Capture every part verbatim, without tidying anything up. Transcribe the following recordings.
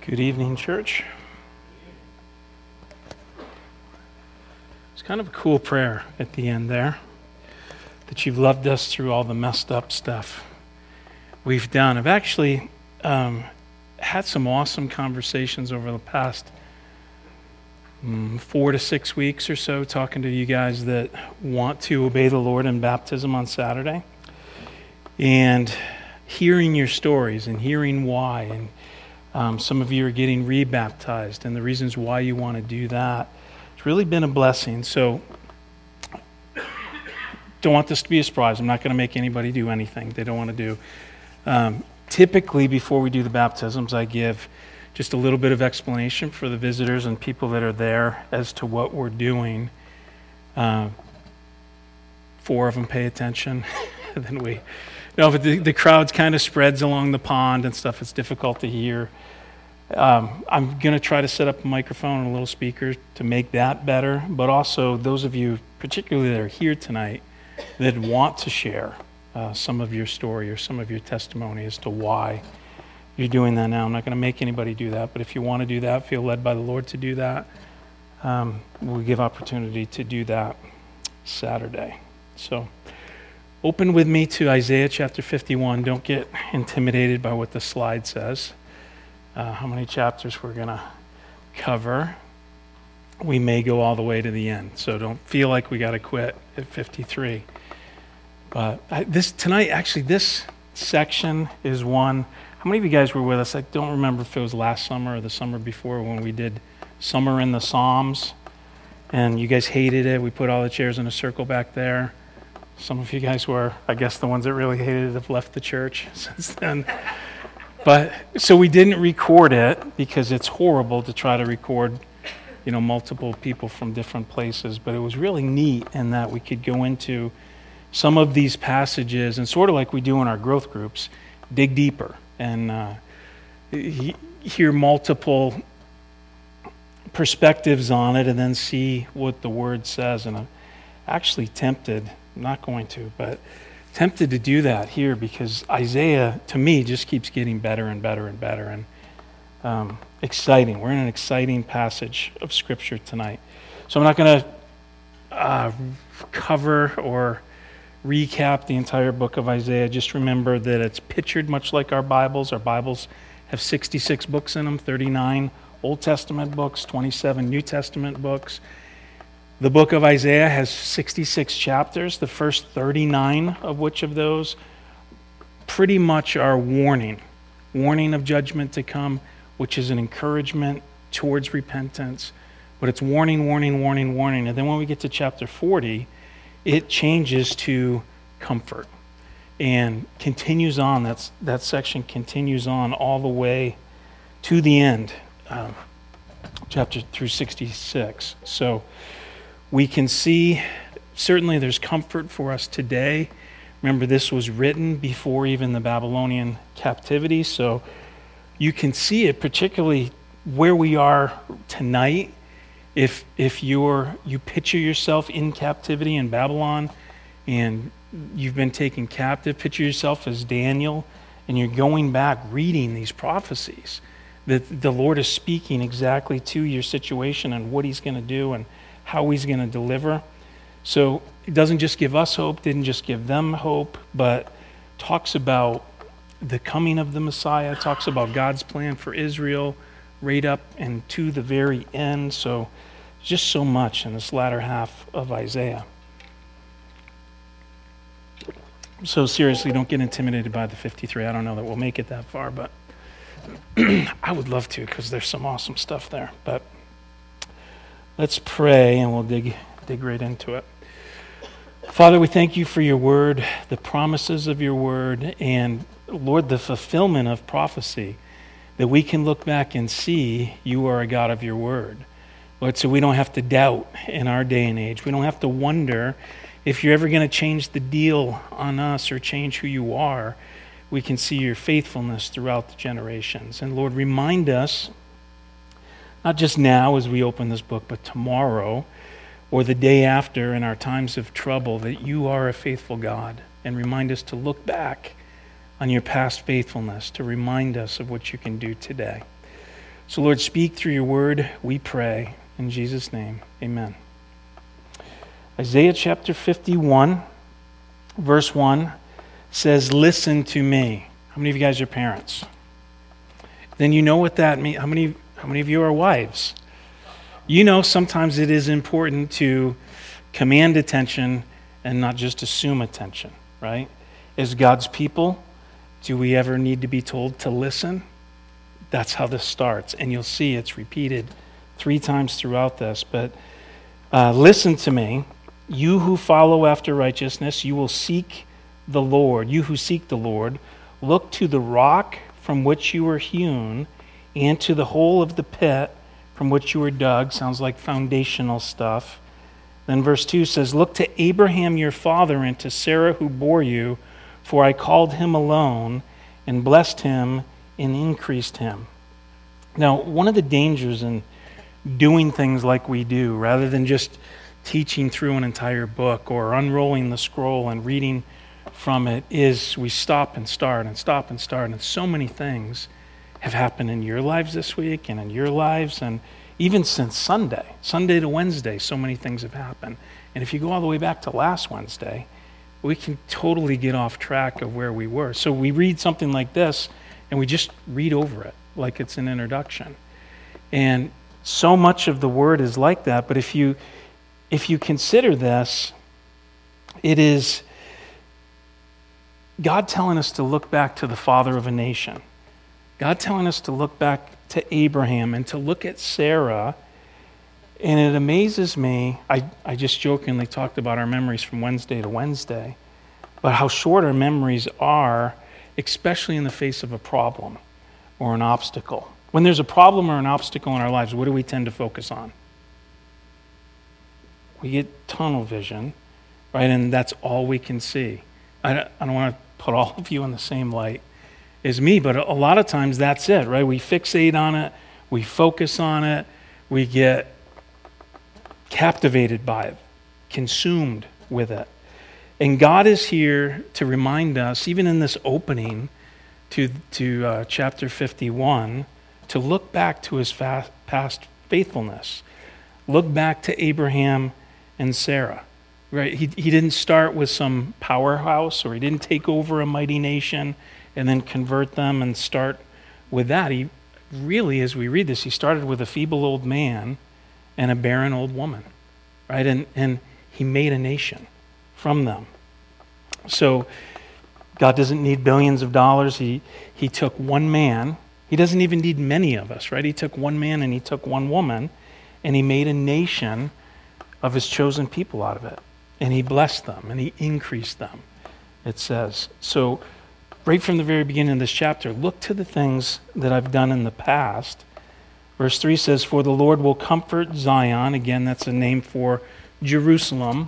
Good evening, church. It's kind of a cool prayer at the end there, that you've loved us through all the messed up stuff we've done. I've actually um, had some awesome conversations over the past um, four to six weeks or so, talking to you guys that want to obey the Lord in baptism on Saturday, and hearing your stories and hearing why, and Um, some of you are getting rebaptized, and the reasons why you want to do that. It's really been a blessing. So, don't want this to be a surprise. I'm not going to make anybody do anything they don't want to do. Um, typically, before we do the baptisms, I give just a little bit of explanation for the visitors and people that are there as to what we're doing. Uh, four of them pay attention, and then we... No, but the, the crowd kind of spreads along the pond and stuff. It's difficult to hear. Um, I'm going to try to set up a microphone and a little speaker to make that better. But also, those of you, particularly that are here tonight, that want to share uh, some of your story or some of your testimony as to why you're doing that now. I'm not going to make anybody do that. But if you want to do that, feel led by the Lord to do that, um, we'll give opportunity to do that Saturday. So... Open with me to Isaiah chapter fifty-one. Don't get intimidated by what the slide says. Uh, how many chapters we're going to cover. We may go all the way to the end, so don't feel like we got to quit at fifty-three. But I, this tonight, actually, this section is one. How many of you guys were with us? I don't remember if it was last summer or the summer before when we did Summer in the Psalms, and you guys hated it. We put all the chairs in a circle back there. Some of you guys were, I guess the ones that really hated it have left the church since then. But, so we didn't record it because it's horrible to try to record, you know, multiple people from different places. But it was really neat in that we could go into some of these passages and sort of like we do in our growth groups, dig deeper and uh, he, hear multiple perspectives on it and then see what the Word says. And I'm actually tempted... I'm not going to, but tempted to do that here because Isaiah, to me, just keeps getting better and better and better and um, exciting. We're in an exciting passage of Scripture tonight. So I'm not going to uh, cover or recap the entire book of Isaiah. Just remember that it's pictured much like our Bibles. Our Bibles have sixty-six books in them, thirty-nine Old Testament books, twenty-seven New Testament books. The book of Isaiah has sixty-six chapters, the first thirty-nine of which of those pretty much are warning, warning of judgment to come, which is an encouragement towards repentance. But it's warning, warning, warning, warning. And then when we get to chapter forty, it changes to comfort and continues on. That's, that section continues on all the way to the end, uh, chapter through sixty-six. So we can see, certainly there's comfort for us today. Remember, this was written before even the Babylonian captivity, so you can see it, particularly where we are tonight. If if you're you picture yourself in captivity in Babylon and you've been taken captive, picture yourself as Daniel, and you're going back reading these prophecies that the Lord is speaking exactly to your situation and what he's going to do and how he's going to deliver. So it doesn't just give us hope, didn't just give them hope, but talks about the coming of the Messiah, talks about God's plan for Israel right up and to the very end. So just so much in this latter half of Isaiah. So seriously, don't get intimidated by the fifty-three. I don't know that we'll make it that far, but I would love to because there's some awesome stuff there. But let's pray and we'll dig dig right into it. Father, we thank you for your word, the promises of your word, and Lord, the fulfillment of prophecy, that we can look back and see you are a God of your word. Lord, so we don't have to doubt in our day and age. We don't have to wonder if you're ever going to change the deal on us or change who you are. We can see your faithfulness throughout the generations. And Lord, remind us, not just now as we open this book, but tomorrow or the day after in our times of trouble, that you are a faithful God. And remind us to look back on your past faithfulness, to remind us of what you can do today. So Lord, speak through your word, we pray. In Jesus' name, amen. Isaiah chapter fifty-one, verse one says, listen to me. How many of you guys are parents? Then you know what that means. How many, how many of you are wives? You know sometimes it is important to command attention and not just assume attention, right? As God's people, do we ever need to be told to listen? That's how this starts. And you'll see it's repeated three times throughout this. But uh, listen to me. You who follow after righteousness, you will seek the Lord. You who seek the Lord, look to the rock from which you were hewn and to the hole of the pit from which you were dug. Sounds like foundational stuff. Then verse two says, look to Abraham your father and to Sarah who bore you, for I called him alone and blessed him and increased him. Now, one of the dangers in doing things like we do, rather than just teaching through an entire book or unrolling the scroll and reading from it, is we stop and start and stop and start. And so many things have happened in your lives this week and in your lives, and even since Sunday, Sunday to Wednesday, so many things have happened. And if you go all the way back to last Wednesday, we can totally get off track of where we were. So we read something like this, and we just read over it like it's an introduction. And so much of the word is like that, but if you if you consider this, it is God telling us to look back to the father of a nation. God telling us to look back to Abraham and to look at Sarah. And it amazes me, I, I just jokingly talked about our memories from Wednesday to Wednesday, but how short our memories are, especially in the face of a problem or an obstacle. When there's a problem or an obstacle in our lives, what do we tend to focus on? We get tunnel vision, right? And that's all we can see. I don't, I don't want to put all of you in the same light as me, but a lot of times that's it, right? We fixate on it, we focus on it, we get captivated by it, consumed with it. And God is here to remind us, even in this opening to, to uh, chapter fifty-one, to look back to his fast, past faithfulness. Look back to Abraham and Sarah. Right? He, he didn't start with some powerhouse, or he didn't take over a mighty nation and then convert them and start with that. He really, as we read this, he started with a feeble old man and a barren old woman. Right? And, and he made a nation from them. So God doesn't need billions of dollars. He, he took one man. He doesn't even need many of us, right? He took one man and he took one woman, and he made a nation of his chosen people out of it. And he blessed them and he increased them, it says. So right from the very beginning of this chapter, look to the things that I've done in the past. Verse three says, for the Lord will comfort Zion. Again, that's a name for Jerusalem.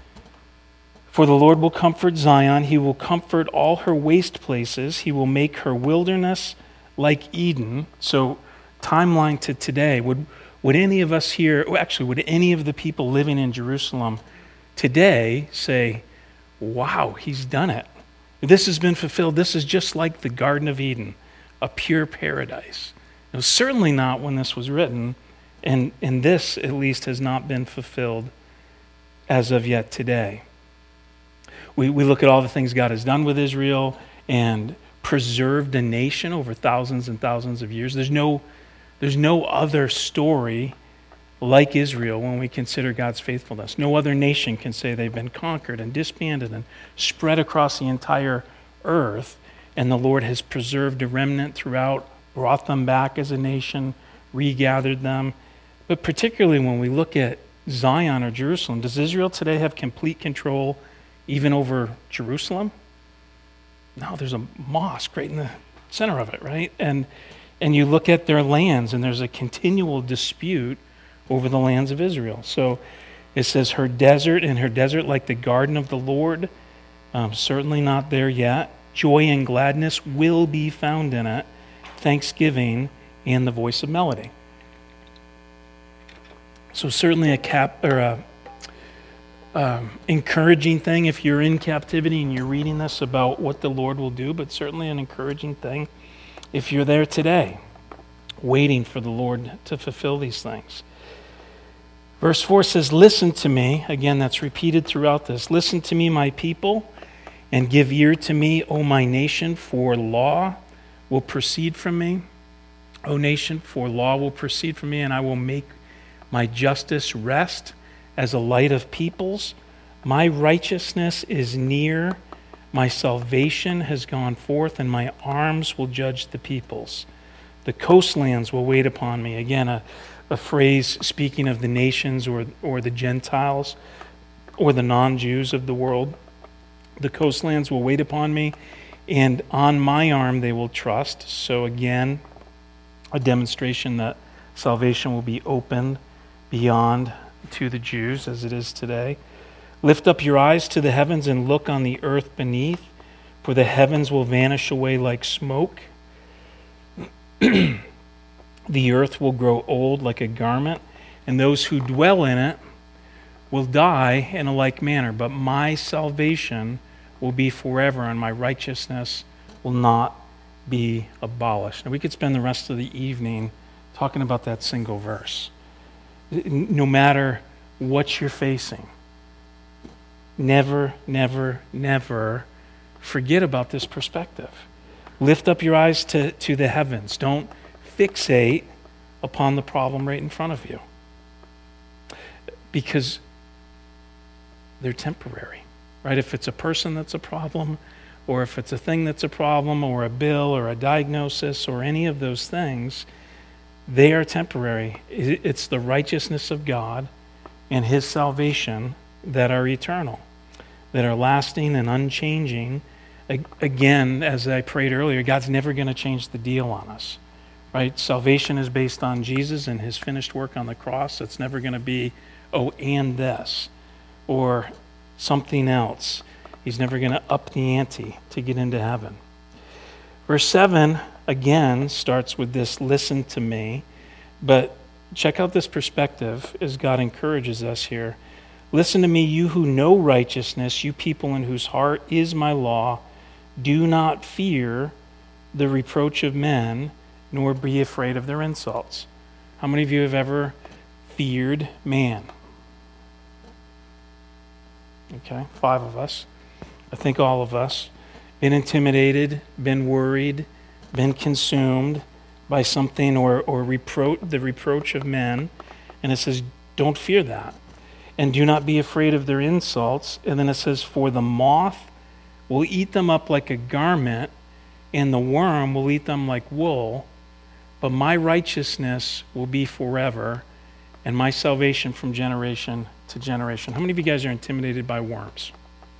For the Lord will comfort Zion. He will comfort all her waste places. He will make her wilderness like Eden. So timeline to today, would, would any of us here, actually, would any of the people living in Jerusalem today say, wow, he's done it. This has been fulfilled. This is just like the Garden of Eden, a pure paradise. It was certainly not when this was written, and, and this at least has not been fulfilled as of yet today. We, we look at all the things God has done with Israel and preserved a nation over thousands and thousands of years. There's no, there's no other story like Israel when we consider God's faithfulness. No other nation can say they've been conquered and disbanded and spread across the entire earth, and the Lord has preserved a remnant throughout, brought them back as a nation, regathered them. But particularly when we look at Zion or Jerusalem, does Israel today have complete control even over Jerusalem? No, there's a mosque right in the center of it, right? And and you look at their lands, and there's a continual dispute over the lands of Israel. So it says her desert, and her desert like the garden of the Lord, um, certainly not there yet. Joy and gladness will be found in it, thanksgiving and the voice of melody. So certainly a cap or a um, encouraging thing if you're in captivity and you're reading this about what the Lord will do, but certainly an encouraging thing if you're there today. waiting for the Lord to fulfill these things. Verse four says, listen to me. Again, that's repeated throughout this. Listen to me, my people, and give ear to me, O my nation, for law will proceed from me. O nation, for law will proceed from me, and I will make my justice rest as a light of peoples. My righteousness is near. My salvation has gone forth, and my arms will judge the peoples. The coastlands will wait upon me. Again, a a phrase speaking of the nations or, or the Gentiles or the non-Jews of the world. The coastlands will wait upon me, and on my arm they will trust. So again, a demonstration that salvation will be opened beyond to the Jews as it is today. Lift up your eyes to the heavens and look on the earth beneath, for the heavens will vanish away like smoke. The earth will grow old like a garment, and those who dwell in it will die in a like manner. But my salvation will be forever, and my righteousness will not be abolished. And we could spend the rest of the evening talking about that single verse. No matter what you're facing, never, never, never forget about this perspective. Lift up your eyes to, to the heavens. Don't fixate upon the problem right in front of you, because they're temporary, right? If it's a person that's a problem, or if it's a thing that's a problem, or a bill, or a diagnosis, or any of those things, they are temporary. It's the righteousness of God and His salvation that are eternal, that are lasting and unchanging. Again, as I prayed earlier, God's never going to change the deal on us. Right? Salvation is based on Jesus and His finished work on the cross. It's never going to be, oh, and this, or something else. He's never going to up the ante to get into heaven. Verse seven, again, starts with this, listen to me. But check out this perspective as God encourages us here. Listen to me, you who know righteousness, you people in whose heart is my law. Do not fear the reproach of men, nor be afraid of their insults. How many of you have ever feared man? Okay, five of us. I think all of us. Been intimidated, been worried, been consumed by something or, or repro- the reproach of men. And it says, don't fear that. And do not be afraid of their insults. And then it says, for the moth will eat them up like a garment, and the worm will eat them like wool. But my righteousness will be forever, and my salvation from generation to generation. How many of you guys are intimidated by worms?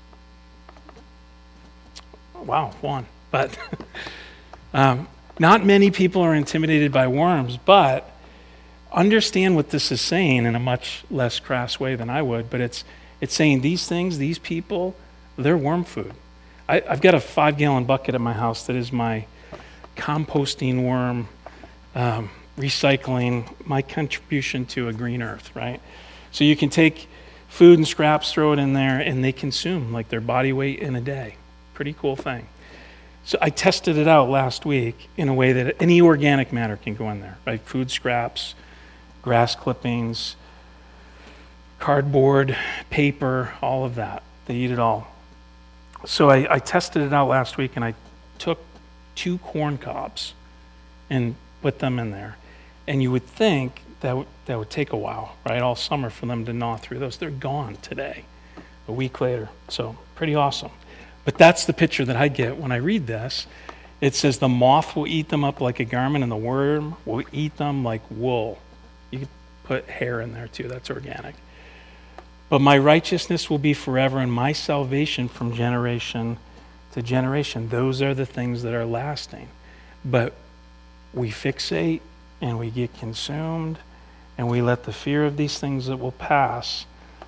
Wow, one. But um, not many people are intimidated by worms, but understand what this is saying in a much less crass way than I would. But it's it's saying these things, these people, they're worm food. I, I've got a five-gallon bucket at my house that is my composting worm Um, recycling, my contribution to a green earth, right? So you can take food and scraps, throw it in there, and they consume like their body weight in a day. Pretty cool thing. So I tested it out last week in a way that any organic matter can go in there, right? Food scraps, grass clippings, cardboard, paper, all of that. They eat it all. So I, I tested it out last week, and I took two corn cobs and put them in there. And you would think that w- that would take a while, right? All summer for them to gnaw through those. They're gone today, a week later. So pretty awesome. But that's the picture that I get when I read this. It says the moth will eat them up like a garment, and the worm will eat them like wool. You could put hair in there too. That's organic. But my righteousness will be forever, and my salvation from generation to generation. Those are the things that are lasting. But we fixate and we get consumed and we let the fear of these things that will pass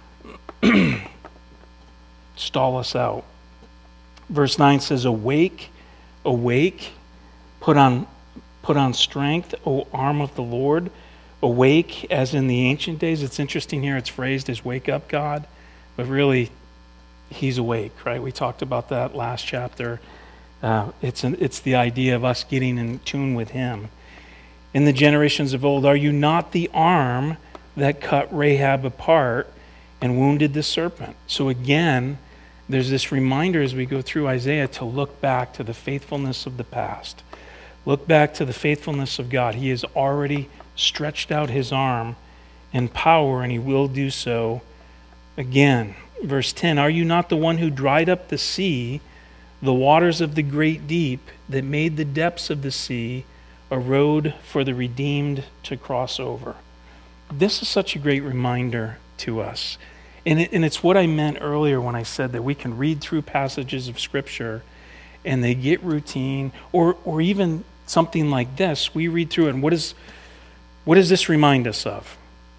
stall us out. Verse nine says, awake, awake, put on, put on strength, O arm of the Lord. Awake, as in the ancient days. It's interesting here, it's phrased as wake up God, but really He's awake, right? We talked about that last chapter. Uh, it's an, it's the idea of us getting in tune with Him. in the generations of old? Are you not the arm that cut Rahab apart and wounded the serpent? So again, there's this reminder as we go through Isaiah to look back to the faithfulness of the past. Look back to the faithfulness of God. He has already stretched out his arm in power, and he will do so again. Verse ten, are you not the one who dried up the sea, the waters of the great deep, that made the depths of the sea a road for the redeemed to cross over? This is such a great reminder to us. And, it, and it's what I meant earlier when I said that we can read through passages of Scripture and they get routine, or or even something like this. We read through it, and what, is, what does this remind us of?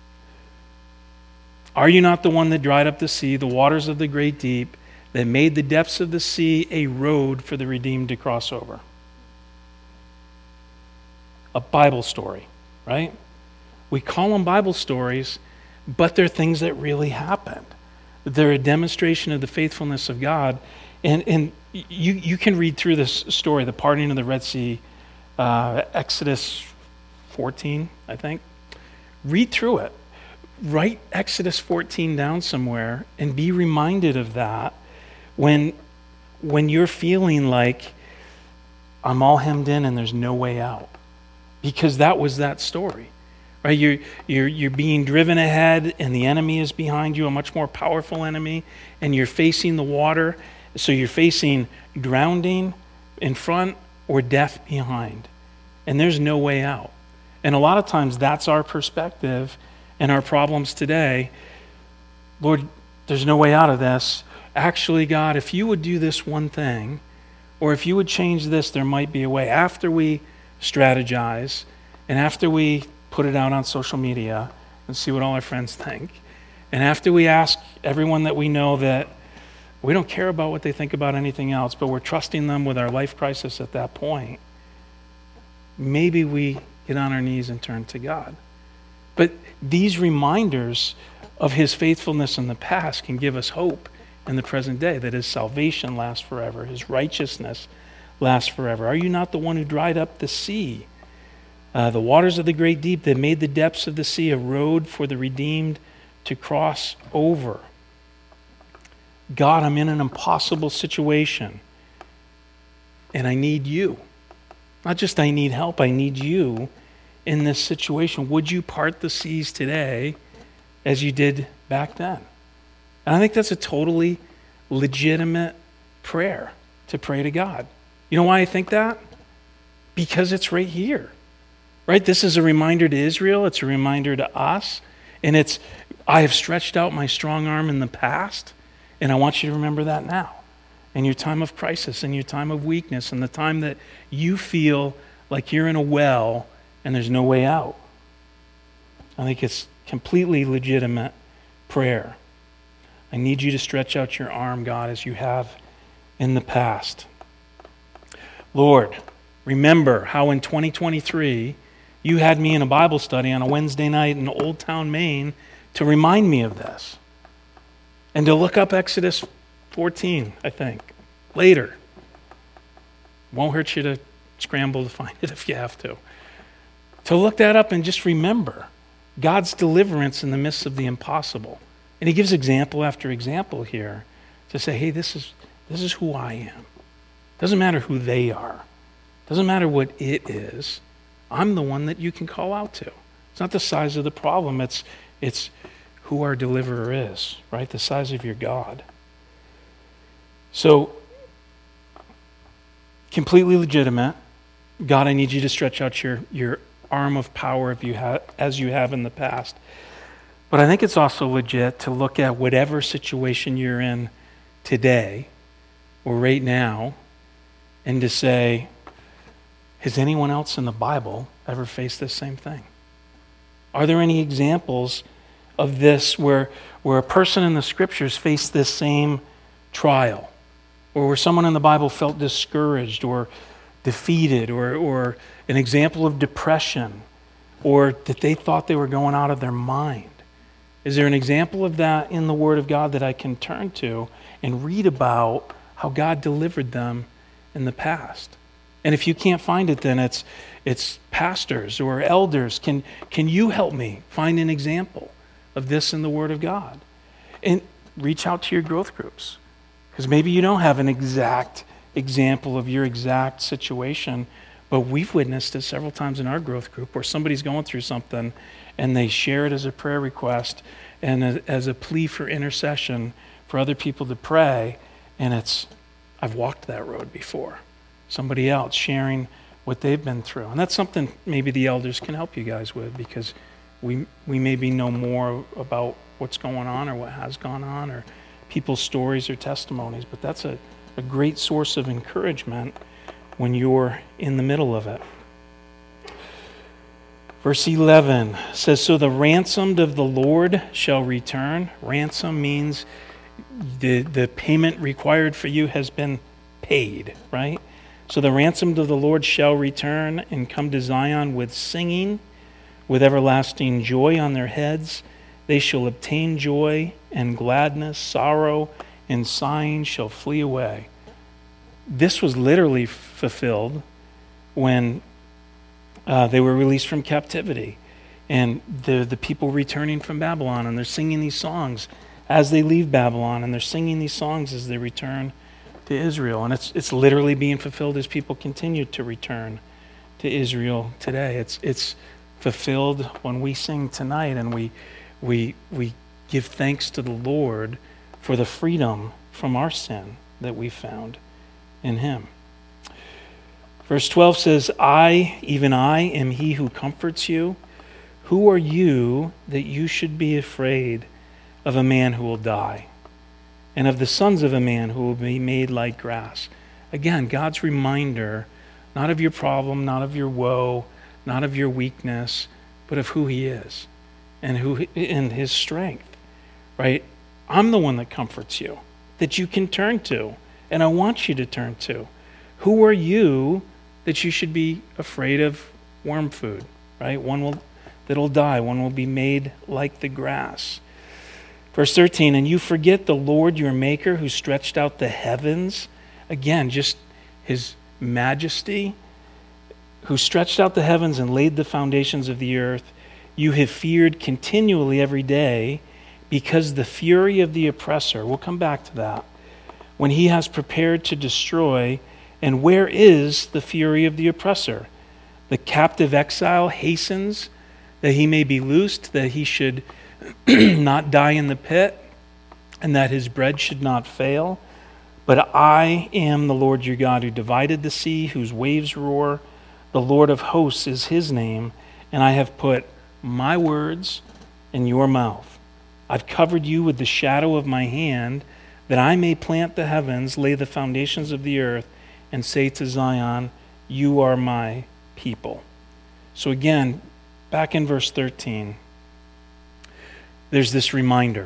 Are you not the one that dried up the sea, the waters of the great deep, that made the depths of the sea a road for the redeemed to cross over? A Bible story, right? We call them Bible stories, but they're things that really happened. They're a demonstration of the faithfulness of God. And and you, you can read through this story, the parting of the Red Sea, uh, Exodus fourteen, I think. Read through it. Write Exodus fourteen down somewhere and be reminded of that when, when you're feeling like I'm all hemmed in and there's no way out. Because that was that story. Right? You're, you're, you're being driven ahead and the enemy is behind you, a much more powerful enemy, and you're facing the water. So you're facing drowning in front or death behind. And there's no way out. And a lot of times that's our perspective and our problems today. Lord, there's no way out of this. Actually, God, if you would do this one thing, or if you would change this, there might be a way. After we strategize and after we put it out on social media and see what all our friends think, and after we ask everyone that we know that we don't care about what they think about anything else, but we're trusting them with our life crisis at that point, maybe we get on our knees and turn to God. But these reminders of his faithfulness in the past can give us hope in the present day, that his salvation lasts forever, his righteousness lasts forever. Are you not the one who dried up the sea, uh, the waters of the great deep, that made the depths of the sea a road for the redeemed to cross over? God, I'm in an impossible situation, and I need you. Not just I need help, I need you in this situation. Would you part the seas today as you did back then? And I think that's a totally legitimate prayer to pray to God. You know why I think that? Because it's right here. Right? This is a reminder to Israel, it's a reminder to us, and it's, I have stretched out my strong arm in the past, and I want you to remember that now. In your time of crisis, in your time of weakness, in the time that you feel like you're in a well and there's no way out. I think it's completely legitimate prayer. I need you to stretch out your arm, God, as you have in the past. Lord, remember how in twenty twenty-three you had me in a Bible study on a Wednesday night in Old Town, Maine, to remind me of this. And to look up Exodus fourteen, I think, later. Won't hurt you to scramble to find it if you have to. To look that up and just remember God's deliverance in the midst of the impossible. And he gives example after example here to say, hey, this is this is who I am. Doesn't matter who they are. Doesn't matter what it is. I'm the one that you can call out to. It's not the size of the problem. It's it's who our deliverer is, right? The size of your God. So, completely legitimate. God, I need you to stretch out your, your arm of power if you have, as you have in the past. But I think it's also legit to look at whatever situation you're in today or right now and to say, has anyone else in the Bible ever faced this same thing? Are there any examples of this where, where a person in the scriptures faced this same trial, or where someone in the Bible felt discouraged or defeated, or, or an example of depression, or that they thought they were going out of their mind? Is there an example of that in the Word of God that I can turn to and read about how God delivered them in the past? And if you can't find it, then it's it's pastors or elders. Can can you help me find an example of this in the Word of God? And reach out to your growth groups, because maybe you don't have an exact example of your exact situation, but we've witnessed it several times in our growth group where somebody's going through something and they share it as a prayer request and a, as a plea for intercession for other people to pray, and it's, I've walked that road before. Somebody else sharing what they've been through. And that's something maybe the elders can help you guys with, because we we maybe know more about what's going on or what has gone on or people's stories or testimonies, but that's a, a great source of encouragement when you're in the middle of it. Verse eleven says, so the ransomed of the Lord shall return. Ransom means the, the payment required for you has been paid, right? So the ransomed of the Lord shall return and come to Zion with singing, with everlasting joy on their heads. They shall obtain joy and gladness, sorrow and sighing shall flee away. This was literally fulfilled when uh, they were released from captivity. And the, the people returning from Babylon, and they're singing these songs as they leave Babylon, and they're singing these songs as they return to Israel. And it's it's literally being fulfilled as people continue to return to Israel today. It's it's fulfilled when we sing tonight and we we we give thanks to the Lord for the freedom from our sin that we found in him. Verse twelve says, I, even I, am he who comforts you. Who are you that you should be afraid of a man who will die, and of the sons of a man who will be made like grass? Again, God's reminder, not of your problem, not of your woe, not of your weakness, but of who he is and who and his strength, right? I'm the one that comforts you, that you can turn to, and I want you to turn to. Who are you that you should be afraid of worm food, right? One will that'll die, one will be made like the grass. Verse thirteen, and you forget the Lord your maker who stretched out the heavens. Again, just his majesty, who stretched out the heavens and laid the foundations of the earth. You have feared continually every day because the fury of the oppressor, we'll come back to that, when he has prepared to destroy. And where is the fury of the oppressor? The captive exile hastens that he may be loosed, that he should not die in the pit, and that his bread should not fail. But I am the Lord your God, who divided the sea, whose waves roar. The Lord of hosts is his name, and I have put my words in your mouth. I've covered you with the shadow of my hand, that I may plant the heavens, lay the foundations of the earth, and say to Zion, you are my people. So again, back in verse thirteen, there's this reminder.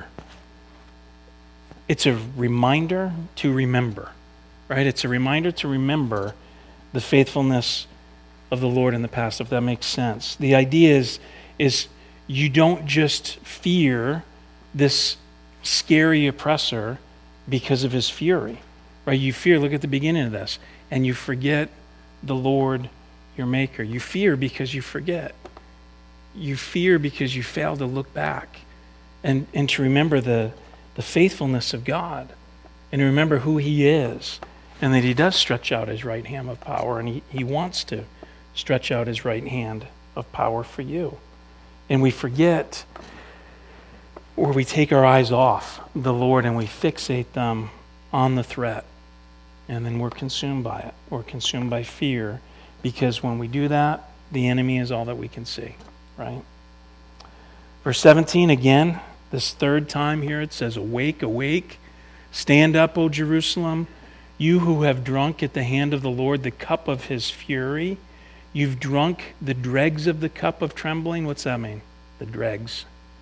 It's a reminder to remember, right? It's a reminder to remember the faithfulness of the Lord in the past, if that makes sense. The idea is, is you don't just fear this scary oppressor because of his fury, right? You fear, look at the beginning of this, and you forget the Lord your maker. You fear because you forget. You fear because you fail to look back and, and to remember the, the faithfulness of God and to remember who he is and that he does stretch out his right hand of power, and he, he wants to stretch out his right hand of power for you. And we forget, or we take our eyes off the Lord and we fixate them on the threat. And then we're consumed by it. We're consumed by fear, because when we do that, the enemy is all that we can see, right? Verse seventeen, again, this third time here, it says, awake, awake, stand up, O Jerusalem, you who have drunk at the hand of the Lord the cup of his fury. You've drunk the dregs of the cup of trembling. What's that mean? The dregs.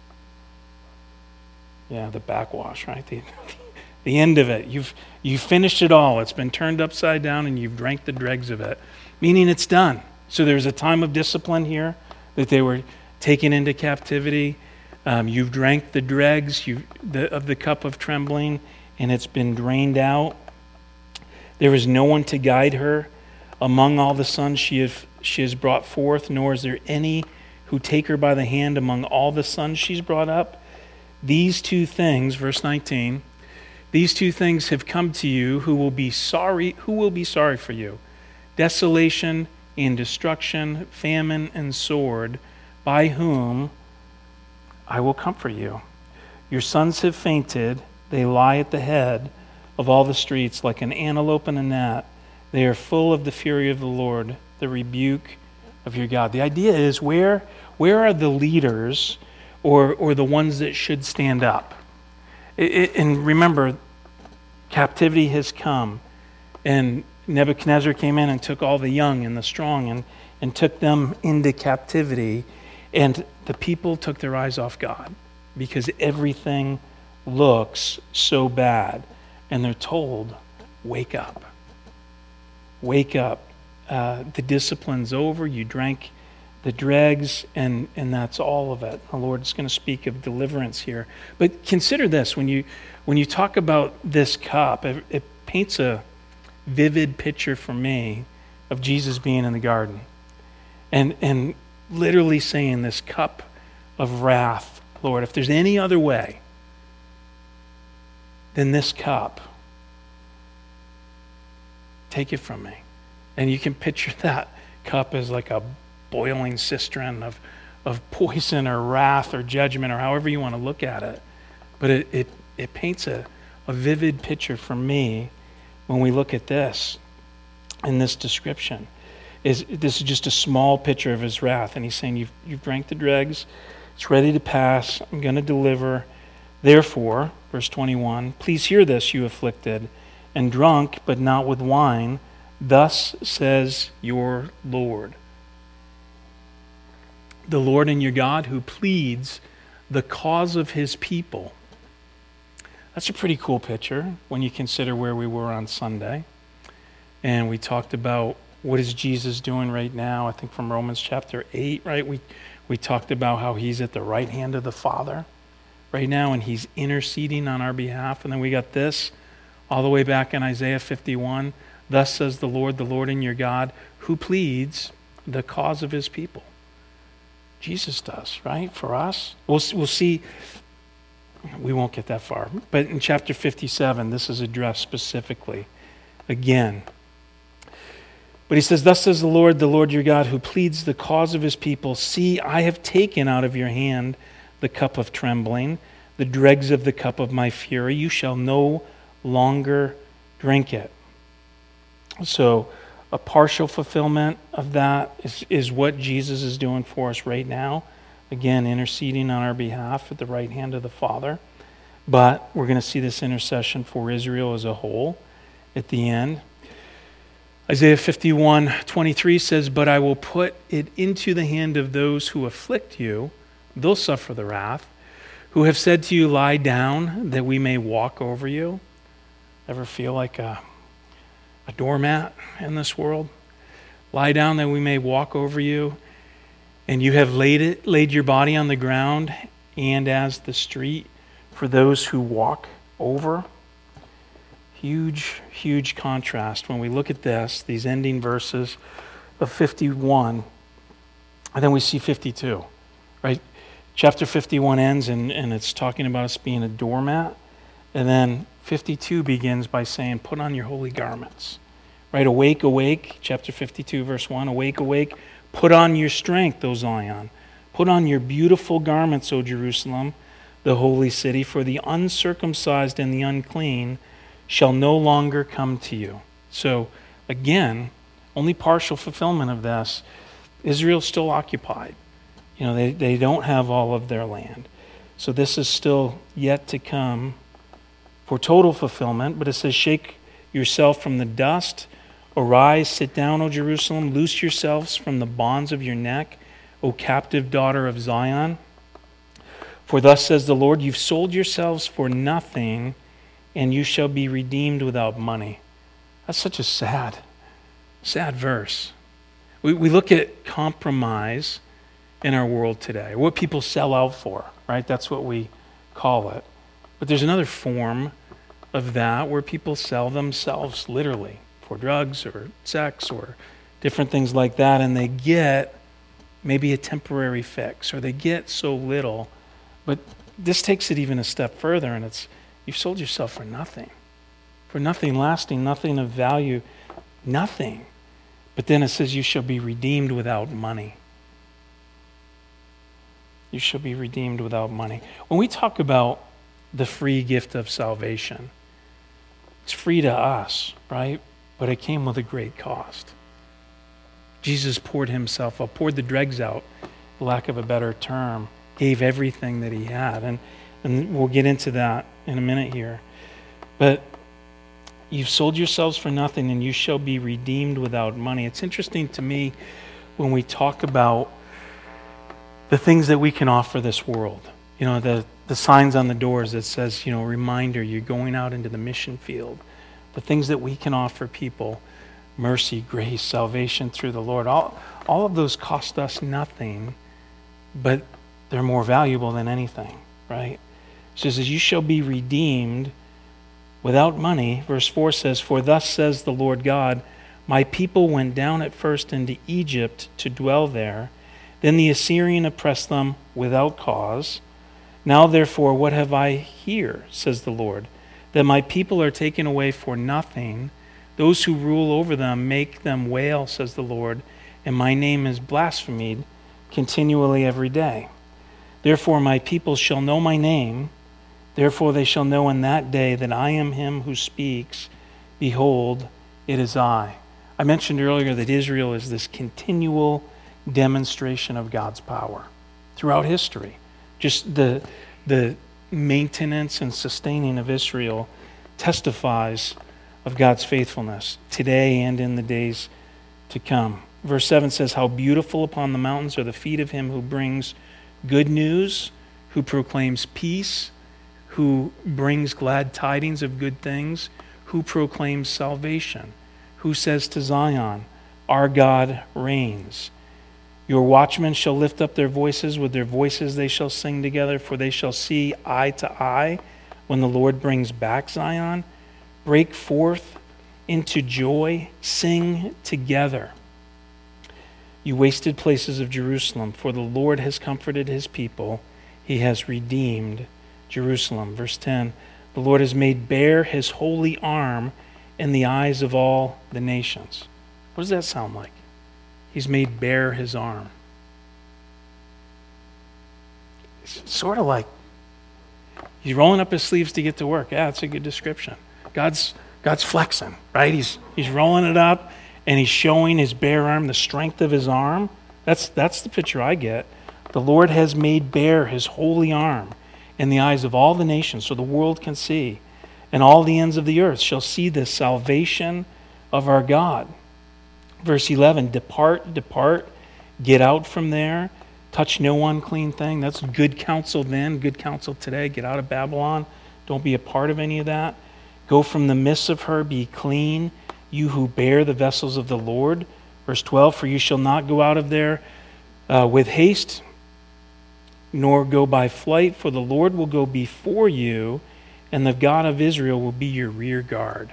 Yeah, the backwash, right? The, the end of it. You've you've finished it all. It's been turned upside down and you've drank the dregs of it, meaning it's done. So there's a time of discipline here that they were taken into captivity. Um, you've drank the dregs you, the, of the cup of trembling, and it's been drained out. There is no one to guide her. among all the sons she has, she has brought forth, nor is there any who take her by the hand among all the sons she's brought up. These two things, verse nineteen, these two things have come to you who will be sorry, who will be sorry for you. Desolation and destruction, famine and sword, by whom I will comfort you. Your sons have fainted, they lie at the head of all the streets like an antelope in a gnat. They are full of the fury of the Lord, the rebuke of your God. The idea is, where, where are the leaders or, or the ones that should stand up? It, it, and remember, captivity has come, and Nebuchadnezzar came in and took all the young and the strong and, and took them into captivity, and the people took their eyes off God because everything looks so bad, and they're told, wake up. Wake up. Uh, the discipline's over. You drank the dregs, and, and that's all of it. The Lord's going to speak of deliverance here. But consider this. When you when you talk about this cup, it, it paints a vivid picture for me of Jesus being in the garden. And, and literally saying, this cup of wrath, Lord, if there's any other way than this cup, take it from me. And you can picture that cup as like a boiling cistern of, of poison or wrath or judgment, or however you want to look at it. But it, it, it paints a, a vivid picture for me when we look at this in this description. Is this is just a small picture of his wrath. And he's saying, you've, you've drank the dregs. It's ready to pass. I'm going to deliver. Therefore, verse twenty-one, please hear this, you afflicted, and drunk, but not with wine. Thus says your Lord. The Lord and your God who pleads the cause of his people. That's a pretty cool picture when you consider where we were on Sunday. And we talked about what is Jesus doing right now, I think from Romans chapter eight, right? We, we talked about how he's at the right hand of the Father right now, and he's interceding on our behalf. And then we got this all the way back in Isaiah fifty-one. Thus says the Lord, the Lord and your God, who pleads the cause of his people. Jesus does, right? For us. We'll, we'll see. We won't get that far. But in chapter fifty-seven, this is addressed specifically again. But he says, thus says the Lord, the Lord your God, who pleads the cause of his people. See, I have taken out of your hand the cup of trembling, the dregs of the cup of my fury. You shall no longer drink it. So a partial fulfillment of that is, is what Jesus is doing for us right now. Again, interceding on our behalf at the right hand of the Father. But we're going to see this intercession for Israel as a whole at the end. Isaiah fifty-one twenty-three says, but I will put it into the hand of those who afflict you. They'll suffer the wrath. Who have said to you, lie down, that we may walk over you. Ever feel like a, a doormat in this world? Lie down that we may walk over you. And you have laid it, laid your body on the ground and as the street for those who walk over. Huge, huge contrast when we look at this, these ending verses of fifty-one, and then we see fifty-two, right? Chapter fifty-one ends and, and it's talking about us being a doormat, and then fifty-two begins by saying, put on your holy garments, right? Awake, awake, chapter fifty-two, verse one, awake, awake, put on your strength, O Zion. Put on your beautiful garments, O Jerusalem, the holy city, for the uncircumcised and the unclean shall no longer come to you. So, again, only partial fulfillment of this. Israel's still occupied. You know, they, they don't have all of their land. So this is still yet to come for total fulfillment. But it says, shake yourself from the dust. Arise, sit down, O Jerusalem. Loose yourselves from the bonds of your neck, O captive daughter of Zion. For thus says the Lord, you've sold yourselves for nothing, and you shall be redeemed without money. That's such a sad, sad verse. We, we look at compromise in our world today, what people sell out for, right? That's what we call it. But there's another form of that where people sell themselves literally for drugs or sex or different things like that, and they get maybe a temporary fix, or they get so little. But this takes it even a step further, and it's you've sold yourself for nothing, for nothing lasting, nothing of value, nothing. But then it says you shall be redeemed without money. You shall be redeemed without money. When we talk about the free gift of salvation, it's free to us, right? But it came with a great cost. Jesus poured himself out, poured the dregs out, for lack of a better term, gave everything that he had. And, and we'll get into that in a minute here. But you've sold yourselves for nothing, and you shall be redeemed without money. It's interesting to me when we talk about the things that we can offer this world. You know, the, the signs on the doors that says, you know, reminder, you're going out into the mission field. The things that we can offer people, mercy, grace, salvation through the Lord, all, all of those cost us nothing, but they're more valuable than anything, right? It says, you shall be redeemed without money. Verse four says, for thus says the Lord God, my people went down at first into Egypt to dwell there. Then the Assyrian oppressed them without cause. Now therefore, what have I here, says the Lord, that my people are taken away for nothing. Those who rule over them make them wail, says the Lord, and my name is blasphemed continually every day. Therefore my people shall know my name. Therefore they shall know in that day that I am him who speaks. Behold, it is I. I mentioned earlier that Israel is this continual demonstration of God's power throughout history. Just the, the maintenance and sustaining of Israel testifies of God's faithfulness today and in the days to come. Verse seven says, how beautiful upon the mountains are the feet of him who brings good news, who proclaims peace, who brings glad tidings of good things, who proclaims salvation, who says to Zion, our God reigns. Your watchmen shall lift up their voices, with their voices they shall sing together, for they shall see eye to eye when the Lord brings back Zion. Break forth into joy, sing together, you wasted places of Jerusalem, for the Lord has comforted his people, he has redeemed Jerusalem. Verse ten, the Lord has made bare his holy arm in the eyes of all the nations. What does that sound like? He's made bare his arm. It's sort of like he's rolling up his sleeves to get to work. Yeah, that's a good description. God's God's flexing, right? He's he's rolling it up and he's showing his bare arm, the strength of his arm. That's that's the picture I get. The Lord has made bare his holy arm in the eyes of all the nations, so the world can see. And all the ends of the earth shall see the salvation of our God. Verse eleven, depart, depart, get out from there, touch no unclean thing. That's good counsel then, good counsel today. Get out of Babylon. Don't be a part of any of that. Go from the midst of her, be clean, you who bear the vessels of the Lord. Verse twelve, for you shall not go out of there uh, with haste, nor go by flight, for the Lord will go before you, and the God of Israel will be your rear guard.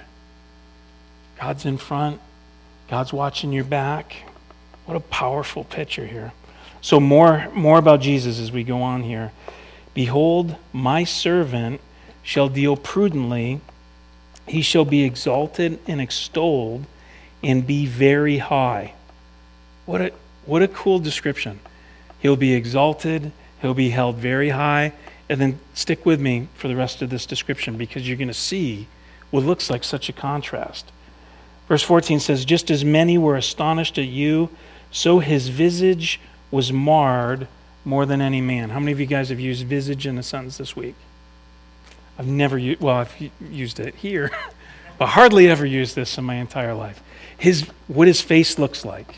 God's in front. God's watching your back. What a powerful picture here. So more, more about Jesus as we go on here. Behold, my servant shall deal prudently. He shall be exalted and extolled and be very high. What a, what a cool description. He'll be exalted. He'll be held very high. And then stick with me for the rest of this description, because you're going to see what looks like such a contrast. Verse fourteen says, just as many were astonished at you, so his visage was marred more than any man. How many of you guys have used visage in a sentence this week? I've never used, well, I've used it here, but hardly ever used this in my entire life. His, what his face looks like.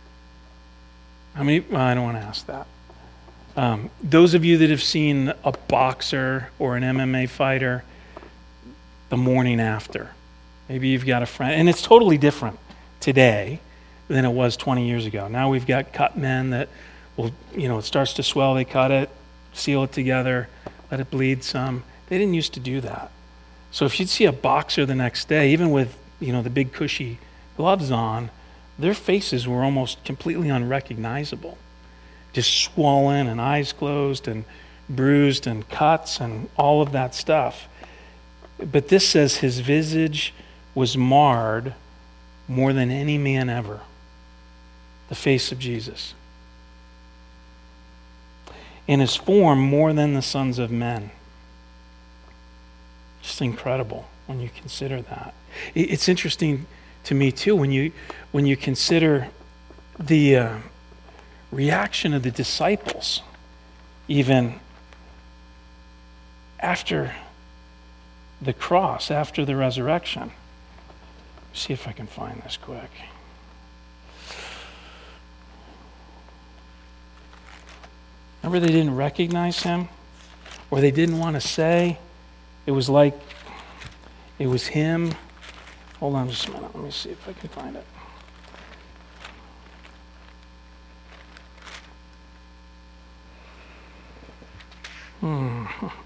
How many, well, I don't want to ask that. Um, those of you that have seen a boxer or an M M A fighter the morning after, maybe you've got a friend, and it's totally different today than it was twenty years ago. Now we've got cut men that will, you know, it starts to swell, they cut it, seal it together, let it bleed some. They didn't used to do that. So if you'd see a boxer the next day, even with, you know, the big cushy gloves on, their faces were almost completely unrecognizable. Just swollen and eyes closed and bruised and cuts and all of that stuff. But this says his visage was marred more than any man ever. The face of Jesus. In his form more than the sons of men. Just incredible when you consider that. It's interesting to me too when you when you consider the uh, reaction of the disciples, even after the cross, after the resurrection. See if I can find this quick. Remember, they didn't recognize him, or they didn't want to say. It was like it was him. Hold on just a minute. Let me see if I can find it. Hmm.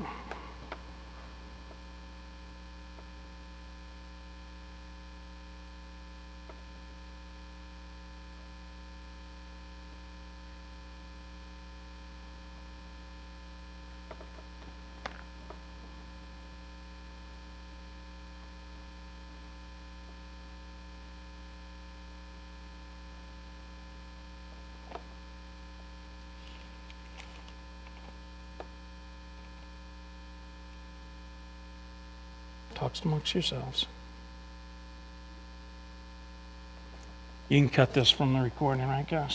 Talks amongst yourselves. You can cut this from the recording, right, guys?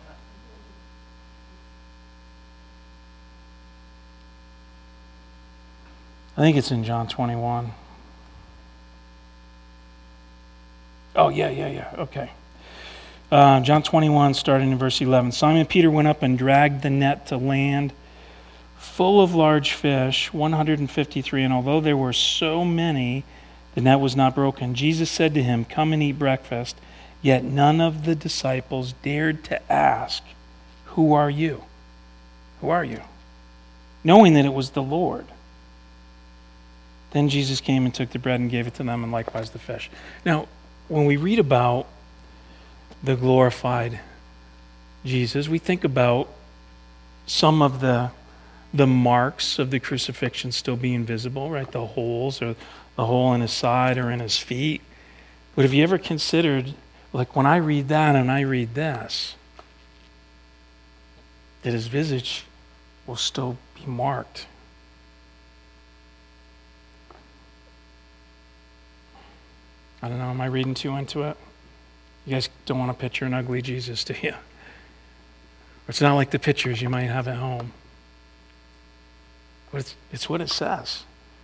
I think it's in John twenty-one. Oh, yeah, yeah, yeah. Okay. Uh, John twenty-one, starting in verse eleven. Simon Peter went up and dragged the net to land, full of large fish, one hundred fifty-three, and although there were so many, the net was not broken. Jesus said to him, "Come and eat breakfast." Yet none of the disciples dared to ask, "Who are you?" Who are you? Knowing that it was the Lord. Then Jesus came and took the bread and gave it to them, and likewise the fish. Now, when we read about the glorified Jesus, we think about some of the the marks of the crucifixion still being visible, right? The holes, or the hole in his side or in his feet. But have you ever considered, like when I read that and I read this, that his visage will still be marked? I don't know, am I reading too into it? You guys don't want to picture an ugly Jesus, do you? It's not like the pictures you might have at home. But it's, it's what it says.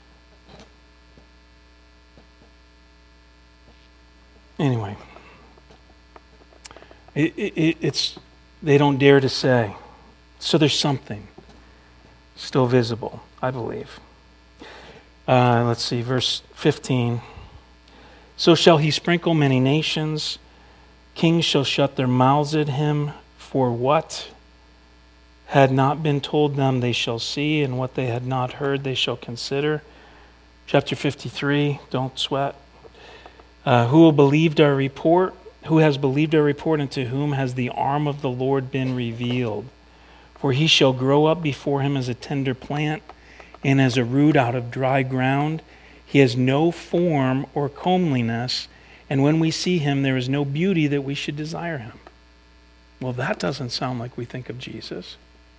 Anyway, it, it, it's they don't dare to say. So there's something still visible, I believe. Uh, let's see, verse fifteen. So shall he sprinkle many nations. Kings shall shut their mouths at him. For what had not been told them they shall see, and what they had not heard they shall consider. Chapter fifty-three, don't sweat. Uh, who will believe our report? Who has believed our report, and to whom has the arm of the Lord been revealed? For he shall grow up before him as a tender plant, and as a root out of dry ground. He has no form or comeliness, and when we see him, there is no beauty that we should desire him. Well, that doesn't sound like we think of Jesus.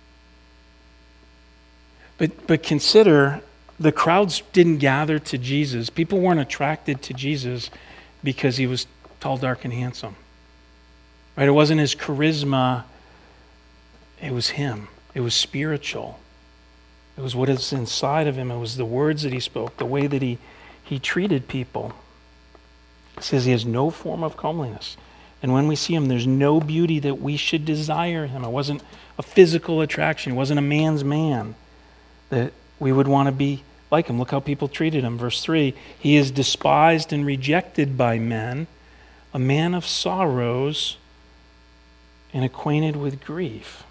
But but consider, the crowds didn't gather to Jesus. People weren't attracted to Jesus because he was tall, dark, and handsome. Right? It wasn't his charisma. It was him. It was spiritual. It was what is inside of him. It was the words that he spoke, the way that he, he treated people. It says he has no form of comeliness. And when we see him, there's no beauty that we should desire him. It wasn't a physical attraction. It wasn't a man's man that we would want to be like him. Look how people treated him. Verse three, he is despised and rejected by men, a man of sorrows and acquainted with grief.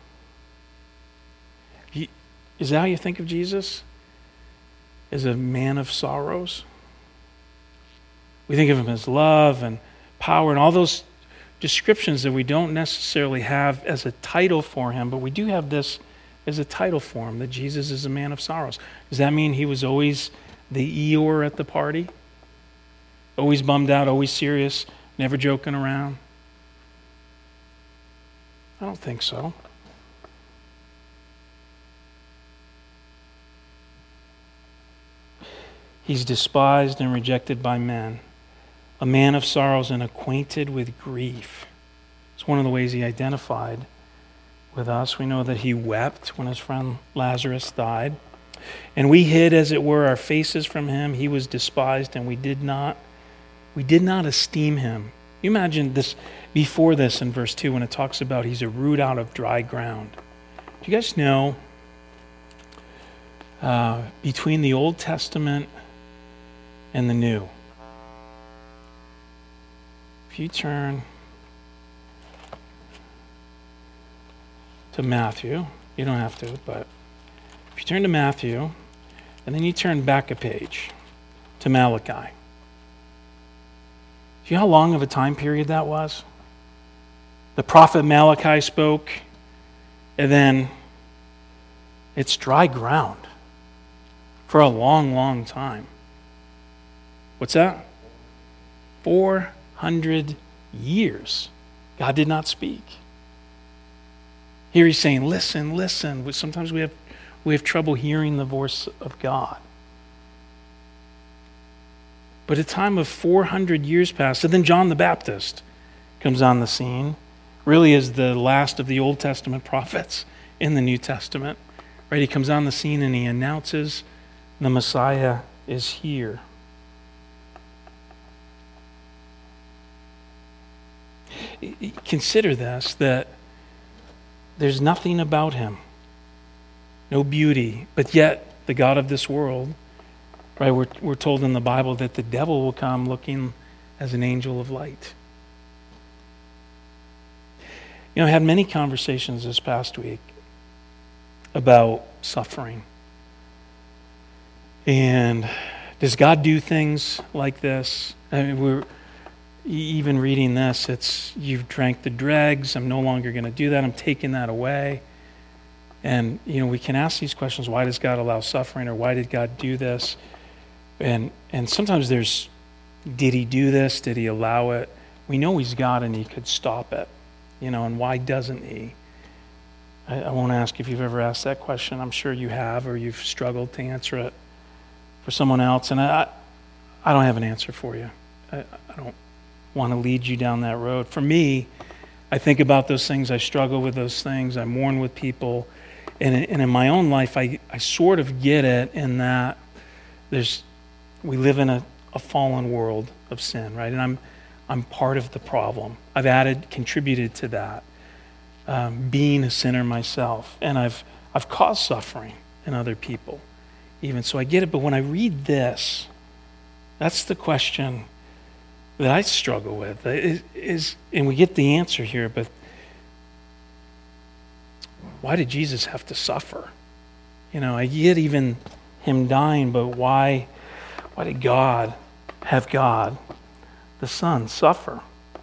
He, is that how you think of Jesus? As a man of sorrows? We think of him as love and power, and all those descriptions that we don't necessarily have as a title for him, but we do have this as a title for him, that Jesus is a man of sorrows. Does that mean he was always the Eeyore at the party? Always bummed out, always serious, never joking around? I don't think so. He's despised and rejected by men, a man of sorrows and acquainted with grief. It's one of the ways he identified with us. We know that he wept when his friend Lazarus died. And we hid, as it were, our faces from him. He was despised, and we did not, we did not esteem him. You imagine this before this in verse two when it talks about he's a root out of dry ground. Do you guys know uh, between the Old Testament and the New, if you turn to Matthew, you don't have to, but if you turn to Matthew and then you turn back a page to Malachi, do you know how long of a time period that was? The prophet Malachi spoke, and then it's dry ground for a long, long time. What's that? four hundred years. God did not speak. Here he's saying, listen, listen. Sometimes we have, we have trouble hearing the voice of God. But a time of four hundred years passed. And then John the Baptist comes on the scene, really is the last of the Old Testament prophets in the New Testament. Right? He comes on the scene and he announces the Messiah is here. Consider this, that there's nothing about him, no beauty, but yet the God of this world, right? We're, we're told in the Bible that the devil will come looking as an angel of light. You know, I had many conversations this past week about suffering. And does God do things like this? I mean, we're even reading this, it's, you've drank the dregs, I'm no longer going to do that, I'm taking that away. And, you know, we can ask these questions, why does God allow suffering, or why did God do this? And and sometimes there's, did he do this? Did he allow it? We know he's God and he could stop it, you know, and why doesn't he? I, I won't ask if you've ever asked that question. I'm sure you have, or you've struggled to answer it for someone else. And I, I don't have an answer for you. I, I don't want to lead you down that road. For me, I think about those things, I struggle with those things, I mourn with people, and, and in my own life, I, I sort of get it in that there's, we live in a, a fallen world of sin, right? And I'm I'm part of the problem. I've added, contributed to that, um, being a sinner myself, and I've I've caused suffering in other people, even so I get it. But when I read this, that's the question that I struggle with, is, is, and we get the answer here, but why did Jesus have to suffer? You know, I get even him dying, but why, why did God have God, the Son, suffer?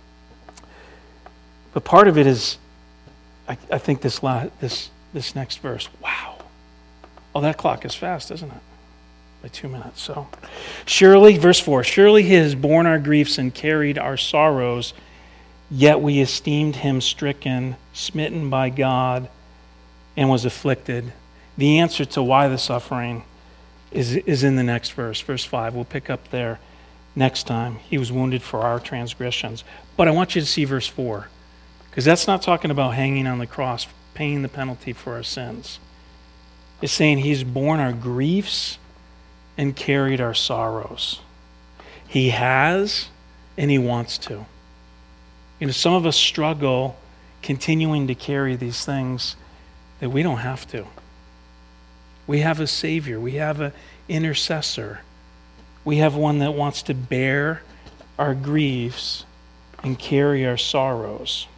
But part of it is, I, I think this, la, this, this next verse, wow. Oh, that clock is fast, isn't it? By two minutes. So, surely, verse four, surely he has borne our griefs and carried our sorrows, yet we esteemed him stricken, smitten by God, and was afflicted. The answer to why the suffering is, is in the next verse, verse five. We'll pick up there next time. He was wounded for our transgressions. But I want you to see verse four, because that's not talking about hanging on the cross, paying the penalty for our sins. It's saying he's borne our griefs and carried our sorrows. He has, and he wants to. You know, some of us struggle continuing to carry these things that we don't have to. We have a Savior. We have an intercessor. We have one that wants to bear our griefs and carry our sorrows.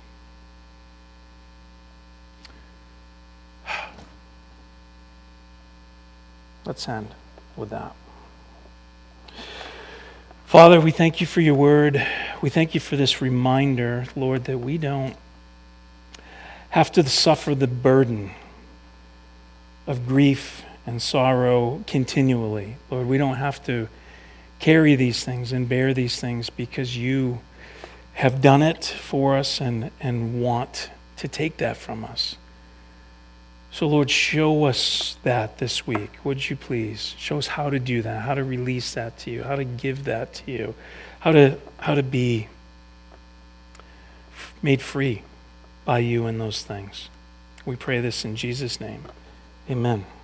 Let's end with that. Father, we thank you for your word. we thank you for this reminder, Lord, that we don't have to suffer the burden of grief and sorrow continually. Lord, we don't have to carry these things and bear these things because you have done it for us and, and want to take that from us. So Lord, show us that this week. Would you please? Show us how to do that, how to release that to you, how to give that to you, how to how to be made free by you in those things. We pray this in Jesus' name. Amen.